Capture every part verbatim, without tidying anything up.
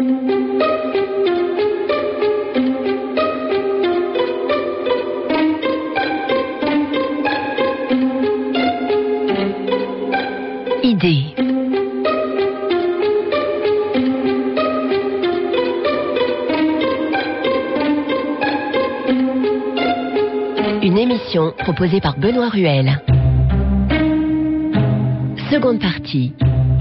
Idée. Une émission proposée par Benoît Ruel. Seconde partie.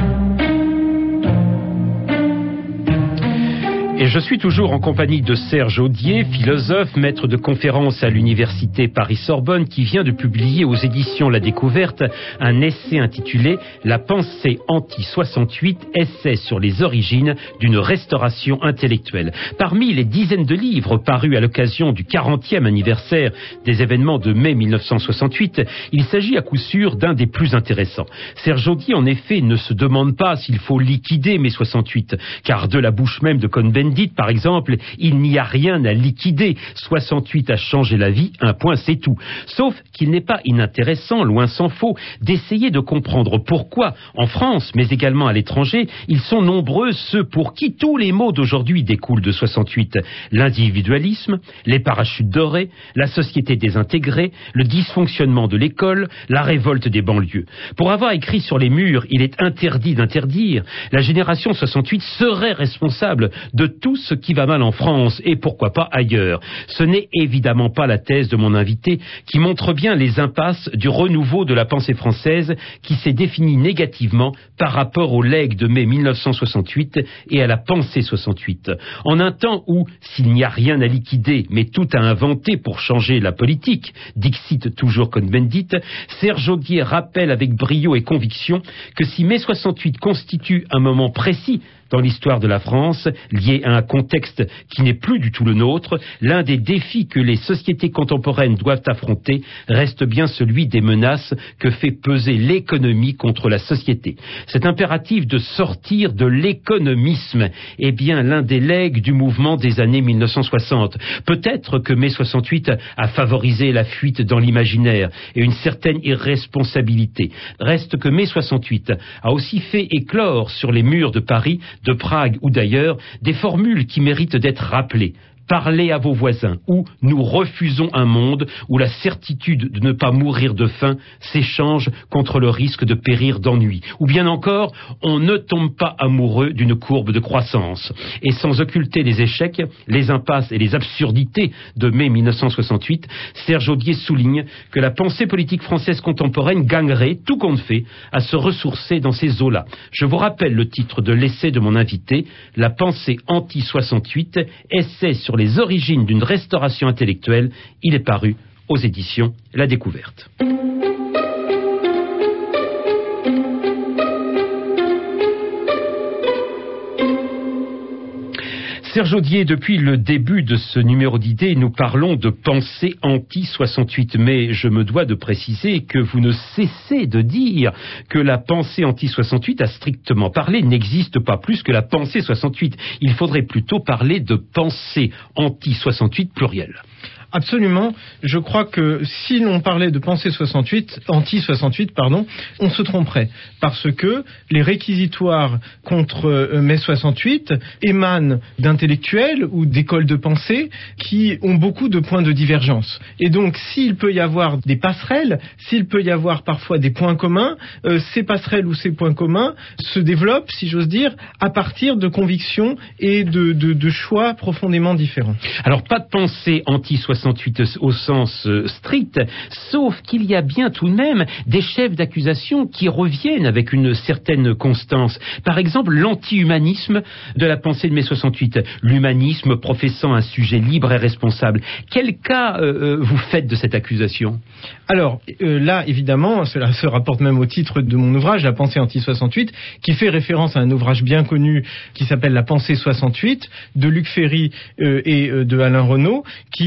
Et je suis toujours en compagnie de Serge Audier, philosophe, maître de conférences à l'université Paris-Sorbonne, qui vient de publier aux éditions La Découverte un essai intitulé « La pensée anti soixante-huit, essai sur les origines d'une restauration intellectuelle ». Parmi les dizaines de livres parus à l'occasion du quarantième anniversaire des événements de mai mille neuf cent soixante-huit, il s'agit à coup sûr d'un des plus intéressants. Serge Audier, en effet, ne se demande pas s'il faut liquider mai soixante-huit, car de la bouche même de Cohn-Bendit, par exemple, il n'y a rien à liquider. soixante-huit a changé la vie, un point c'est tout. Sauf qu'il n'est pas inintéressant, loin s'en faut, d'essayer de comprendre pourquoi, en France, mais également à l'étranger, ils sont nombreux ceux pour qui tous les maux d'aujourd'hui découlent de soixante-huit. L'individualisme, les parachutes dorés, la société désintégrée, le dysfonctionnement de l'école, la révolte des banlieues. Pour avoir écrit sur les murs, il est interdit d'interdire, la génération soixante-huit serait responsable de tout ce qui va mal en France et pourquoi pas ailleurs. Ce n'est évidemment pas la thèse de mon invité qui montre bien les impasses du renouveau de la pensée française qui s'est définie négativement par rapport au legs de mai mille neuf cent soixante-huit et à la pensée soixante-huit. En un temps où, s'il n'y a rien à liquider mais tout à inventer pour changer la politique, dixit toujours Cohn-Bendit, Serge Audier rappelle avec brio et conviction que si mai soixante-huit constitue un moment précis dans l'histoire de la France, lié à un contexte qui n'est plus du tout le nôtre, l'un des défis que les sociétés contemporaines doivent affronter reste bien celui des menaces que fait peser l'économie contre la société. Cet impératif de sortir de l'économisme est bien l'un des legs du mouvement des années mille neuf cent soixante. Peut-être que mai soixante-huit a favorisé la fuite dans l'imaginaire et une certaine irresponsabilité. Reste que mai soixante-huit a aussi fait éclore sur les murs de Paris, de Prague ou d'ailleurs, des formules qui méritent d'être rappelées. Parlez à vos voisins, ou nous refusons un monde où la certitude de ne pas mourir de faim s'échange contre le risque de périr d'ennui. Ou bien encore, on ne tombe pas amoureux d'une courbe de croissance. Et sans occulter les échecs, les impasses et les absurdités de mai mille neuf cent soixante-huit, Serge Audier souligne que la pensée politique française contemporaine gagnerait, tout compte fait, à se ressourcer dans ces eaux-là. Je vous rappelle le titre de l'essai de mon invité, La pensée anti soixante-huit, essai sur les origines d'une restauration intellectuelle. Il est paru aux éditions La Découverte. Serge Audier, depuis le début de ce numéro d'idées, nous parlons de pensée anti soixante-huit. Mais je me dois de préciser que vous ne cessez de dire que la pensée anti soixante-huit, à strictement parler, n'existe pas plus que la pensée soixante-huit. Il faudrait plutôt parler de pensée anti soixante-huit pluriel. Absolument. Je crois que si l'on parlait de pensée soixante-huit, anti soixante-huit, pardon, on se tromperait. Parce que les réquisitoires contre mai soixante-huit émanent d'intellectuels ou d'écoles de pensée qui ont beaucoup de points de divergence. Et donc, s'il peut y avoir des passerelles, s'il peut y avoir parfois des points communs, euh, ces passerelles ou ces points communs se développent, si j'ose dire, à partir de convictions et de, de, de choix profondément différents. Alors, pas de pensée anti soixante-huit au sens euh, strict, sauf qu'il y a bien tout de même des chefs d'accusation qui reviennent avec une certaine constance. Par exemple, l'anti-humanisme de la pensée de mai soixante-huit, l'humanisme professant un sujet libre et responsable. Quel cas euh, vous faites de cette accusation ? Alors, euh, là, évidemment, cela se rapporte même au titre de mon ouvrage, La pensée anti soixante-huit, qui fait référence à un ouvrage bien connu qui s'appelle La pensée soixante-huit, de Luc Ferry euh, et euh, de Alain Renaud, qui, euh, au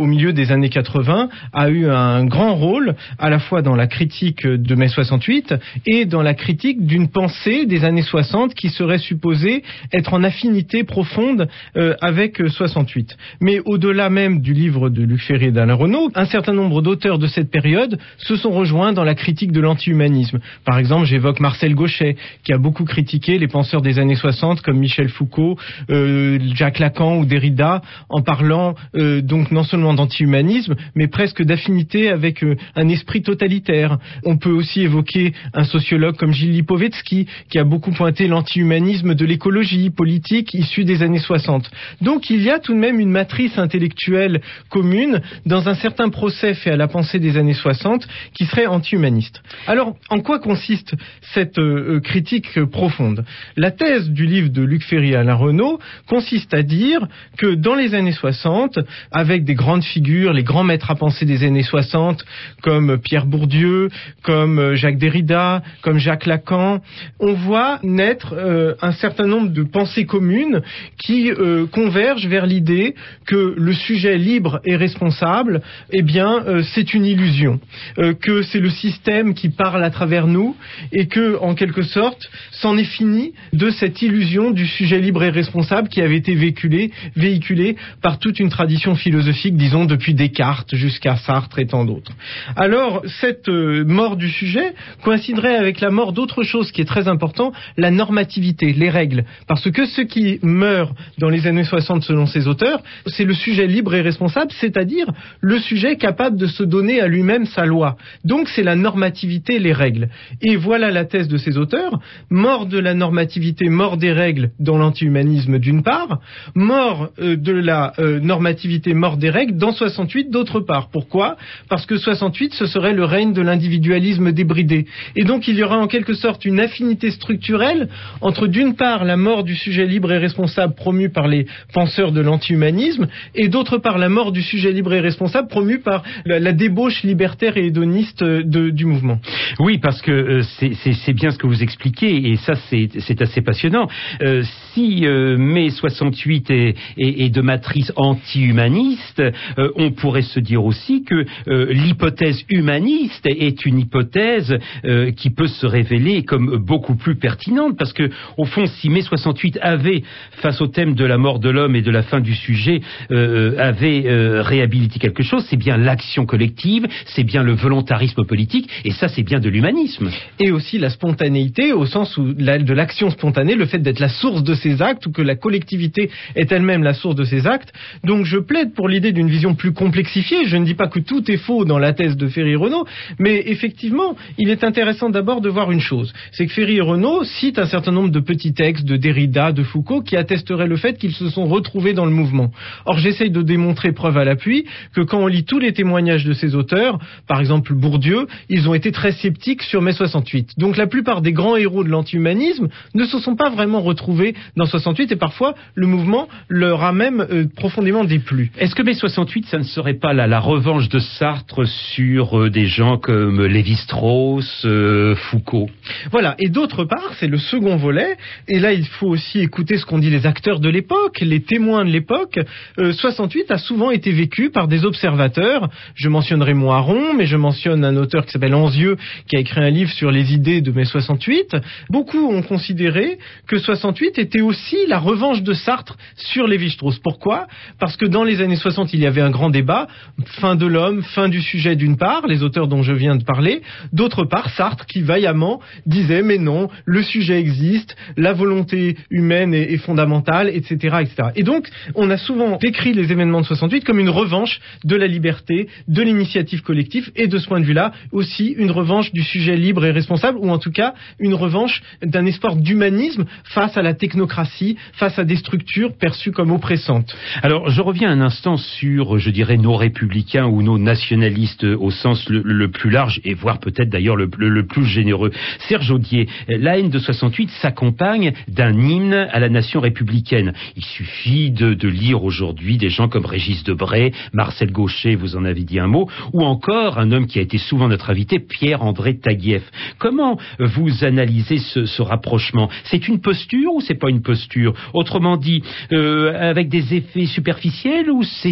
milieu des années quatre-vingts, a eu un grand rôle à la fois dans la critique de mai soixante-huit et dans la critique d'une pensée des années soixante qui serait supposée être en affinité profonde euh, avec soixante-huit. Mais au-delà même du livre de Luc Ferry et d'Alain Renaud, un certain nombre d'auteurs de cette période se sont rejoints dans la critique de l'anti-humanisme. Par exemple, j'évoque Marcel Gauchet, qui a beaucoup critiqué les penseurs des années soixante comme Michel Foucault, euh, Jacques Lacan ou Derrida, en parlant euh, donc non seulement d'anti-humanisme, mais presque d'affinité avec euh, un esprit totalitaire. On peut aussi évoquer un sociologue comme Gilles Lipovetsky, qui a beaucoup pointé l'anti-humanisme de l'écologie politique issue des années soixante. Donc il y a tout de même une matrice intellectuelle commune dans un certain procès fait à la pensée des années soixante qui serait anti-humaniste. Alors, en quoi consiste cette euh, critique profonde ? La thèse du livre de Luc Ferry et Alain Renaud consiste à dire que dans les années soixante, avec des grandes figures, les grands maîtres à penser des années soixante, comme Pierre Bourdieu, comme Jacques Derrida, comme Jacques Lacan, on voit naître euh, un certain nombre de pensées communes qui euh, convergent vers l'idée que le sujet libre et responsable, eh bien, euh, c'est une illusion, euh, que c'est le système qui parle à travers nous et que, en quelque sorte, c'en est fini de cette illusion du sujet libre et responsable qui avait été véhiculé, véhiculé par toute une tradition philosophique, disons, depuis Descartes jusqu'à Sartre et tant d'autres. Alors, cette euh, mort du sujet coïnciderait avec la mort d'autre chose qui est très important, la normativité, les règles. Parce que ce qui meurt dans les années soixante, selon ces auteurs, c'est le sujet libre et responsable, c'est-à-dire le sujet capable de se donner à lui-même sa loi. Donc, c'est la normativité, les règles. Et voilà la thèse de ces auteurs, mort de la normativité, mort des règles dans l'anti-humanisme d'une part, mort euh, de la euh, normativité, mort des règles dans soixante-huit d'autre part. Pourquoi ? Parce que soixante-huit, ce serait le règne de l'individualisme débridé. Et donc il y aura en quelque sorte une affinité structurelle entre d'une part la mort du sujet libre et responsable promu par les penseurs de l'anti-humanisme et d'autre part la mort du sujet libre et responsable promu par la, la débauche libertaire et hédoniste de, du mouvement. Oui, parce que euh, c'est, c'est, c'est bien ce que vous expliquez et ça c'est, c'est assez passionnant. Euh, si euh, mai soixante-huit est, est, est de matrice anti-humaniste, euh, on pourrait se dire aussi que euh, l'hypothèse humaniste est une hypothèse euh, qui peut se révéler comme beaucoup plus pertinente parce que au fond, si mai soixante-huit avait, face au thème de la mort de l'homme et de la fin du sujet, euh, avait euh, réhabilité quelque chose, c'est bien l'action collective, c'est bien le volontarisme politique et ça c'est bien de l'humanisme. Et aussi la spontanéité au sens où la, de l'action spontanée, le fait d'être la source de ces actes ou que la collectivité est elle-même la source de ces actes. Donc je plaide pour l'idée d'une vision plus complexifiée. Je ne dis pas que tout est faux dans la thèse de Ferry et Renaud, mais effectivement, il est intéressant d'abord de voir une chose. C'est que Ferry et Renaud citent un certain nombre de petits textes de Derrida, de Foucault, qui attesteraient le fait qu'ils se sont retrouvés dans le mouvement. Or, j'essaye de démontrer, preuve à l'appui, que quand on lit tous les témoignages de ces auteurs, par exemple Bourdieu, ils ont été très sceptiques sur mai soixante-huit. Donc la plupart des grands héros de l'anti-humanisme ne se sont pas vraiment retrouvés dans soixante-huit et parfois le mouvement leur a même euh, profondément déplu. Est-ce que mai soixante-huit, ça ne serait pas la, la revanche de Sartre sur euh, des gens comme Lévi-Strauss, euh, Foucault ? Voilà, et d'autre part, c'est le second volet, et là il faut aussi écouter ce qu'ont dit les acteurs de l'époque, les témoins de l'époque. euh, soixante-huit a souvent été vécu par des observateurs, je mentionnerai Moiron, mais je mentionne un auteur qui s'appelle Anzieux, qui a écrit un livre sur les idées de mai soixante-huit. Beaucoup ont considéré que soixante-huit était aussi la revanche de Sartre sur Lévi-Strauss. Pourquoi ? Parce que dans les années soixante, il y avait un grand débat, fin de l'homme, fin du sujet d'une part, les auteurs dont je viens de parler, d'autre part Sartre qui vaillamment disait mais non, le sujet existe, la volonté humaine est, est fondamentale, et cetera, et cetera. Et donc, on a souvent décrit les événements de soixante-huit comme une revanche de la liberté, de l'initiative collective, et de ce point de vue-là, aussi une revanche du sujet libre et responsable, ou en tout cas, une revanche d'un espoir d'humanisme face à la technocratie, face à des structures perçues comme oppressantes. Alors, je reviens un instant sur, je dirais, nos républicains ou nos nationalistes au sens le, le plus large, et voire peut-être d'ailleurs le, le, le plus généreux. Serge Audier, la haine de soixante-huit s'accompagne d'un hymne à la nation républicaine. Il suffit de, de lire aujourd'hui des gens comme Régis Debray, Marcel Gauchet, vous en avez dit un mot, ou encore un homme qui a été souvent notre invité, Pierre-André Taguieff. Comment vous analysez ce, ce rapprochement ? C'est une posture ou c'est pas une posture ? Autrement dit, euh, avec des effets superficiels ou c'est une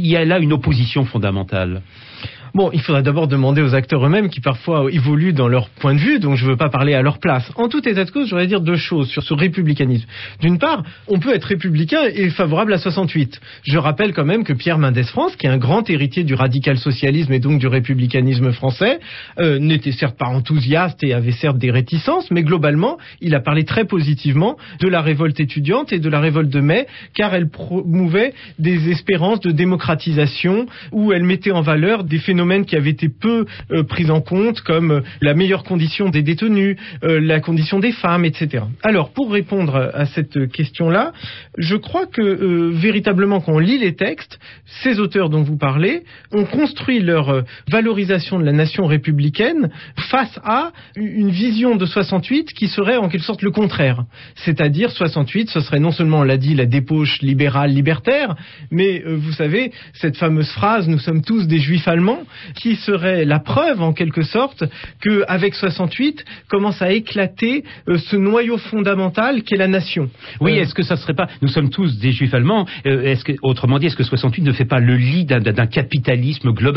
y a là une opposition fondamentale? Bon, il faudrait d'abord demander aux acteurs eux-mêmes qui parfois évoluent dans leur point de vue, donc je ne veux pas parler à leur place. En tout état de cause, je voudrais dire deux choses sur ce républicanisme. D'une part, on peut être républicain et favorable à soixante-huit. Je rappelle quand même que Pierre Mendès France, qui est un grand héritier du radical-socialisme et donc du républicanisme français, euh, n'était certes pas enthousiaste et avait certes des réticences, mais globalement, il a parlé très positivement de la révolte étudiante et de la révolte de mai, car elle promouvait des espérances de démocratisation, où elle mettait en valeur des phénomènes qui avaient été peu euh, pris en compte, comme euh, la meilleure condition des détenus, euh, la condition des femmes, et cetera. Alors, pour répondre à cette question-là, je crois que euh, véritablement, quand on lit les textes, ces auteurs dont vous parlez ont construit leur euh, valorisation de la nation républicaine face à une vision de soixante-huit qui serait en quelque sorte le contraire. C'est-à-dire, soixante-huit, ce serait non seulement, on l'a dit, la débauche libérale libertaire, mais euh, vous savez, cette fameuse phrase « nous sommes tous des juifs allemands », qui serait la preuve, en quelque sorte, qu'avec soixante-huit, commence à éclater euh, ce noyau fondamental qu'est la nation. Oui, euh, est-ce que ça serait pas... Nous sommes tous des juifs allemands. Euh, est-ce que, autrement dit, est-ce que soixante-huit ne fait pas le lit d'un, d'un capitalisme global ?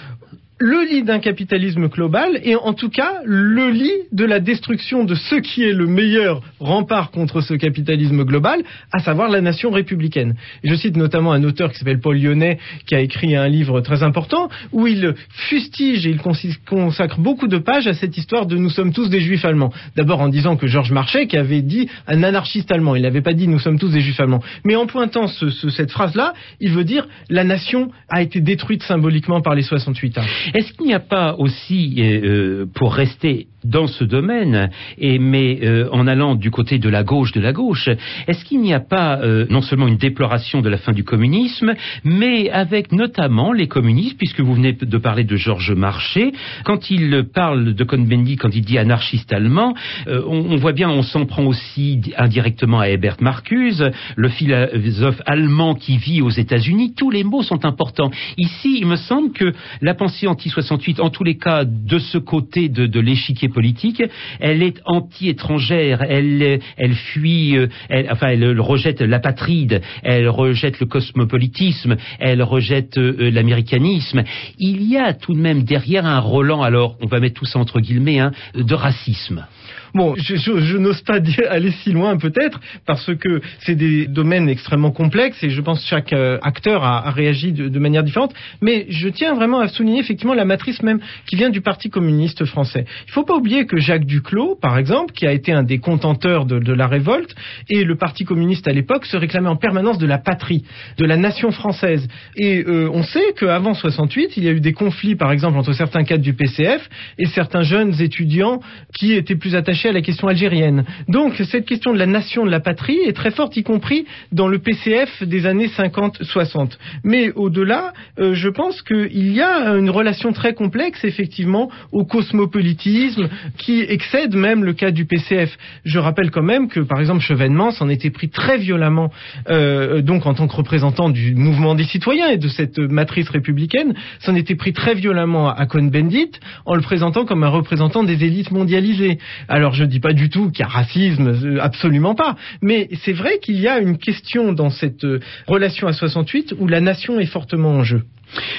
Le lit d'un capitalisme global et en tout cas le lit de la destruction de ce qui est le meilleur rempart contre ce capitalisme global, à savoir la nation républicaine. Et je cite notamment un auteur qui s'appelle Paul Lyonnais, qui a écrit un livre très important où il fustige et il consacre beaucoup de pages à cette histoire de nous sommes tous des juifs allemands. D'abord en disant que Georges Marchais qui avait dit un anarchiste allemand, il n'avait pas dit nous sommes tous des juifs allemands, mais en pointant ce, ce, cette phrase-là, il veut dire la nation a été détruite symboliquement par les soixante-huit ans. Est-ce qu'il n'y a pas aussi, euh, pour rester dans ce domaine, et mais euh, en allant du côté de la gauche de la gauche, est-ce qu'il n'y a pas euh, non seulement une déploration de la fin du communisme, mais avec notamment les communistes, puisque vous venez de parler de Georges Marchais, quand il parle de Cohn-Bendit, quand il dit anarchiste allemand, euh, on, on voit bien, on s'en prend aussi indirectement à Herbert Marcuse, le philosophe allemand qui vit aux États-Unis. Tous les mots sont importants. Ici, il me semble que la pensée anti-soixante-huit, en tous les cas de ce côté de, de l'échiquier politique, elle est anti-étrangère, elle, elle fuit, elle, enfin, elle rejette l'apatride, elle rejette le cosmopolitisme, elle rejette euh, l'américanisme. Il y a tout de même derrière un Roland, alors on va mettre tout ça entre guillemets, hein, de racisme. Bon, je, je, je n'ose pas dire, aller si loin peut-être, parce que c'est des domaines extrêmement complexes et je pense que chaque euh, acteur a, a réagi de, de manière différente. Mais je tiens vraiment à souligner effectivement la matrice même qui vient du Parti communiste français. Il ne faut pas oublier que Jacques Duclos, par exemple, qui a été un des contenteurs de, de la révolte, et le Parti communiste à l'époque se réclamait en permanence de la patrie, de la nation française. Et euh, on sait qu'avant soixante-huit, il y a eu des conflits, par exemple, entre certains cadres du P C F et certains jeunes étudiants qui étaient plus attachés à la question algérienne. Donc cette question de la nation, de la patrie est très forte, y compris dans le P C F des années cinquante soixante. Mais au-delà, euh, je pense qu'il y a une relation très complexe effectivement au cosmopolitisme qui excède même le cas du P C F. Je rappelle quand même que par exemple Chevènement s'en était pris très violemment euh, donc en tant que représentant du mouvement des citoyens et de cette matrice républicaine, s'en était pris très violemment à Cohn-Bendit en le présentant comme un représentant des élites mondialisées. Alors je ne dis pas du tout qu'il y a racisme, absolument pas. Mais c'est vrai qu'il y a une question dans cette relation à soixante-huit où la nation est fortement en jeu.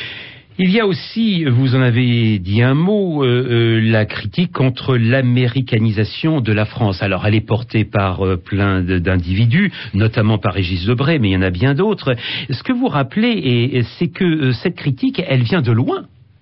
Il y a aussi, vous en avez dit un mot, euh, euh, la critique contre l'américanisation de la France. Alors elle est portée par euh, plein de, d'individus, notamment par Régis Debray, mais il y en a bien d'autres. Ce que vous rappelez, et, et c'est que euh, cette critique, elle vient de loin.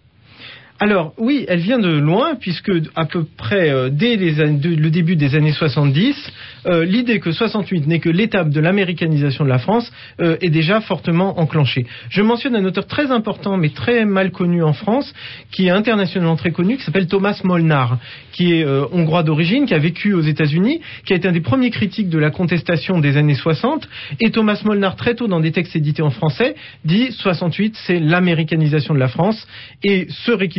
Alors oui, elle vient de loin puisque à peu près euh, dès les années, de, le début des années soixante-dix, euh, l'idée que soixante-huit n'est que l'étape de l'américanisation de la France euh, est déjà fortement enclenchée. Je mentionne un auteur très important mais très mal connu en France, qui est internationalement très connu, qui s'appelle Thomas Molnar, qui est euh, hongrois d'origine, qui a vécu aux États-Unis, qui a été un des premiers critiques de la contestation des années soixante. Et Thomas Molnar, très tôt dans des textes édités en français, dit soixante-huit c'est l'américanisation de la France et ce réquisitoire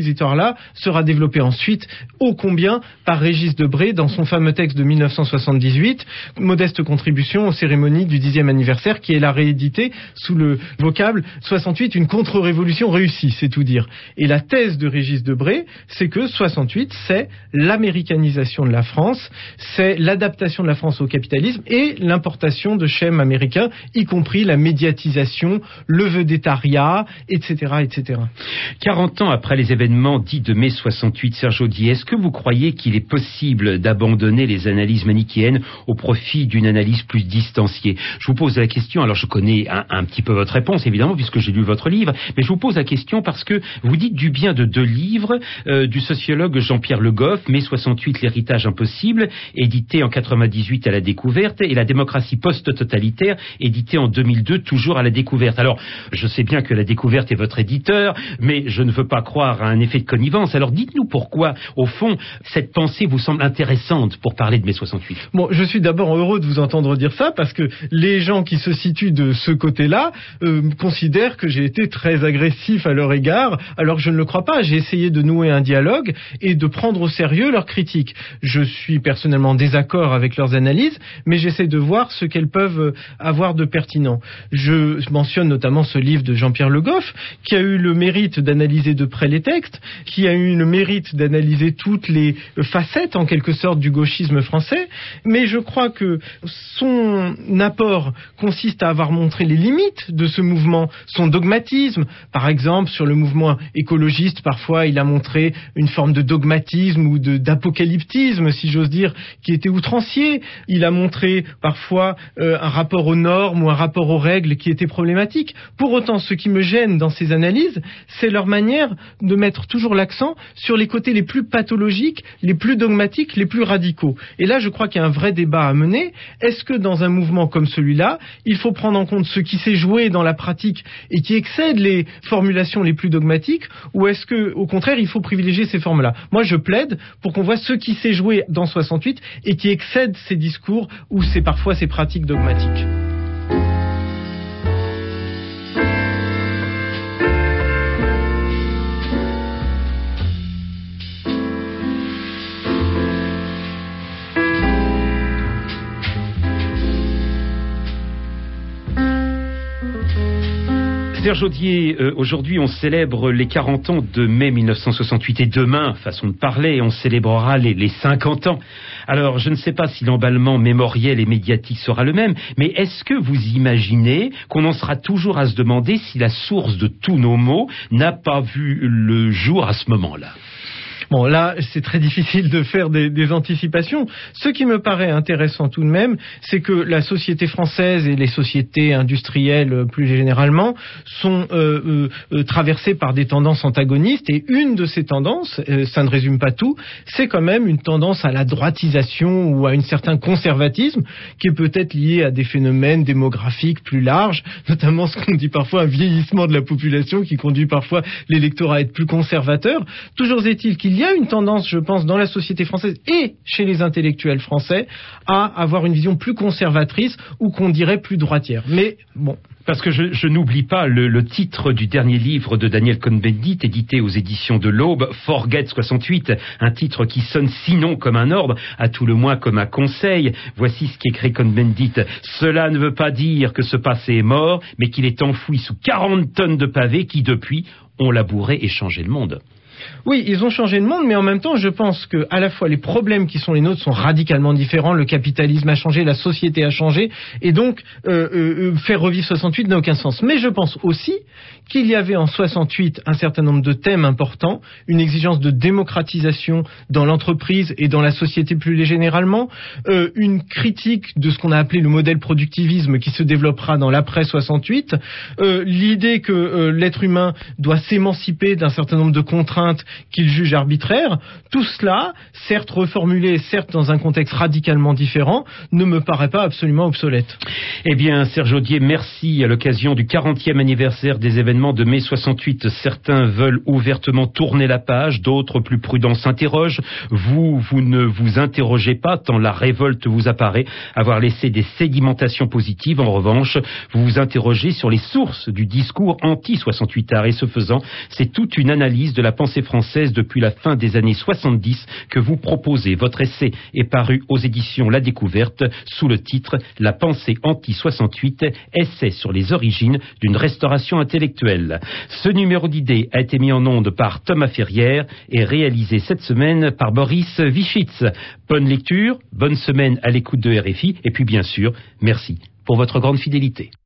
réquisitoire-là sera développé ensuite ô combien par Régis Debray dans son fameux texte de mille neuf cent soixante-dix-huit, Modeste contribution aux cérémonies du dixième anniversaire, qui est la réédité sous le vocable soixante-huit, une contre-révolution réussie, c'est tout dire. Et la thèse de Régis Debray, c'est que soixante-huit, c'est l'américanisation de la France, c'est l'adaptation de la France au capitalisme et l'importation de schèmes américains, y compris la médiatisation, le vedettariat, et cetera, et cetera. quarante ans après les événements dits de mai soixante-huit, Serge Audier, est-ce que vous croyez qu'il est possible d'abandonner les analyses manichéennes au profit d'une analyse plus distanciée? Je vous pose la question, alors je connais un, un petit peu votre réponse, évidemment, puisque j'ai lu votre livre, mais je vous pose la question parce que vous dites du bien de deux livres euh, du sociologue Jean-Pierre Le Goff, mai soixante-huit, l'héritage impossible, édité en quatre-vingt-dix-huit à La Découverte, et La démocratie post-totalitaire, édité en deux mille deux, toujours à La Découverte. Alors, je sais bien que La Découverte est votre éditeur, mais je ne veux pas croire à un effet de connivence. Alors dites-nous pourquoi, au fond, cette pensée vous semble intéressante pour parler de mai soixante-huit. Bon, je suis d'abord heureux de vous entendre dire ça, parce que les gens qui se situent de ce côté-là euh, considèrent que j'ai été très agressif à leur égard, alors que je ne le crois pas. J'ai essayé de nouer un dialogue et de prendre au sérieux leurs critiques. Je suis personnellement en désaccord avec leurs analyses, mais j'essaie de voir ce qu'elles peuvent avoir de pertinent. Je mentionne notamment ce livre de Jean-Pierre Le Goff, qui a eu le mérite d'analyser de près les textes, qui a eu le mérite d'analyser toutes les facettes, en quelque sorte, du gauchisme français, mais je crois que son apport consiste à avoir montré les limites de ce mouvement, son dogmatisme. Par exemple, sur le mouvement écologiste, parfois il a montré une forme de dogmatisme ou de, d'apocalyptisme, si j'ose dire, qui était outrancier. Il a montré parfois euh, un rapport aux normes ou un rapport aux règles qui était problématique. Pour autant, ce qui me gêne dans ces analyses, c'est leur manière de mettre toujours l'accent sur les côtés les plus pathologiques, les plus dogmatiques, les plus radicaux. Et là, je crois qu'il y a un vrai débat à mener. Est-ce que dans un mouvement comme celui-là, il faut prendre en compte ce qui s'est joué dans la pratique et qui excède les formulations les plus dogmatiques, ou est-ce que, au contraire, il faut privilégier ces formes-là? Moi, je plaide pour qu'on voit ce qui s'est joué dans soixante-huit et qui excède ces discours ou c'est parfois ces pratiques dogmatiques. Serge Audier, euh, aujourd'hui on célèbre les quarante ans de mai mille neuf cent soixante-huit et demain, façon de parler, on célébrera les, les cinquante ans. Alors je ne sais pas si l'emballement mémoriel et médiatique sera le même, mais est-ce que vous imaginez qu'on en sera toujours à se demander si la source de tous nos maux n'a pas vu le jour à ce moment-là? Bon, là, c'est très difficile de faire des, des anticipations. Ce qui me paraît intéressant tout de même, c'est que la société française et les sociétés industrielles plus généralement sont euh, euh, traversées par des tendances antagonistes. Et une de ces tendances, euh, ça ne résume pas tout, c'est quand même une tendance à la droitisation ou à un certain conservatisme qui est peut-être lié à des phénomènes démographiques plus larges, notamment ce qu'on dit parfois un vieillissement de la population qui conduit parfois l'électorat à être plus conservateur. Toujours est-il qu'il Il y a une tendance, je pense, dans la société française et chez les intellectuels français à avoir une vision plus conservatrice ou qu'on dirait plus droitière. Mais bon... Parce que je, je n'oublie pas le, le titre du dernier livre de Daniel Cohn-Bendit, édité aux éditions de l'Aube, Forget soixante-huit, un titre qui sonne sinon comme un ordre, à tout le moins comme un conseil. Voici ce qu'écrit Cohn-Bendit. Cela ne veut pas dire que ce passé est mort, mais qu'il est enfoui sous quarante tonnes de pavés qui, depuis, ont labouré et changé le monde. Oui, ils ont changé le monde, mais en même temps, je pense que à la fois les problèmes qui sont les nôtres sont radicalement différents. Le capitalisme a changé, la société a changé, et donc euh, euh, faire revivre soixante-huit n'a aucun sens. Mais je pense aussi qu'il y avait en soixante-huit un certain nombre de thèmes importants, une exigence de démocratisation dans l'entreprise et dans la société plus généralement, euh, une critique de ce qu'on a appelé le modèle productivisme qui se développera dans l'après soixante-huit, euh, l'idée que euh, l'être humain doit s'émanciper d'un certain nombre de contraintes qu'il juge arbitraires. Tout cela, certes reformulé, certes dans un contexte radicalement différent, ne me paraît pas absolument obsolète. Eh bien, Serge Audier, merci. À l'occasion du quarantième anniversaire des événements de mai soixante-huit, certains veulent ouvertement tourner la page, d'autres plus prudents s'interrogent. Vous, vous ne vous interrogez pas, tant la révolte vous apparaît avoir laissé des sédimentations positives. En revanche, vous vous interrogez sur les sources du discours anti soixante-huitard, et ce faisant, c'est toute une analyse de la pensée pensée française depuis la fin des années soixante-dix que vous proposez. Votre essai est paru aux éditions La Découverte sous le titre « La pensée anti soixante-huit, essai sur les origines d'une restauration intellectuelle ». Ce numéro d'idée a été mis en onde par Thomas Ferrière et réalisé cette semaine par Boris Vichitz. Bonne lecture, bonne semaine à l'écoute de R F I et puis bien sûr, merci pour votre grande fidélité.